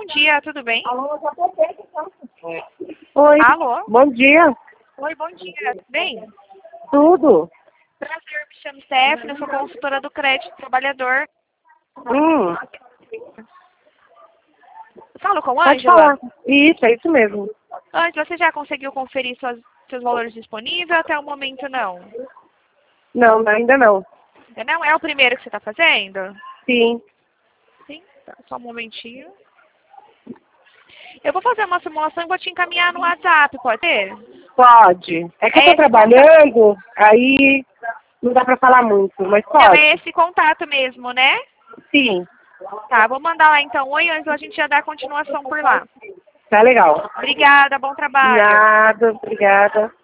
dia, tudo bem? Oi. Alô? Bom dia. Oi, bom dia, tudo bem? Tudo? Prazer, me chamo Stephanie, eu sou consultora do Crédito Trabalhador. Hum, Falo com pode Ângela? falar. Isso, é isso mesmo. Ângela, você já conseguiu conferir seus valores disponíveis? Até o momento não. Não, ainda não. Ainda não? É o primeiro que você está fazendo? Sim. Sim, tá, só um momentinho. Eu vou fazer uma simulação e vou te encaminhar no WhatsApp, pode ser? Pode. É que eu É tô esse trabalhando, aí não dá pra falar muito, mas Não, é pode. esse contato mesmo, né? Sim. Tá, vou mandar lá então. Oi, Ângela, a gente já dá continuação por lá. Tá legal. Obrigada, bom trabalho. Nada, obrigada.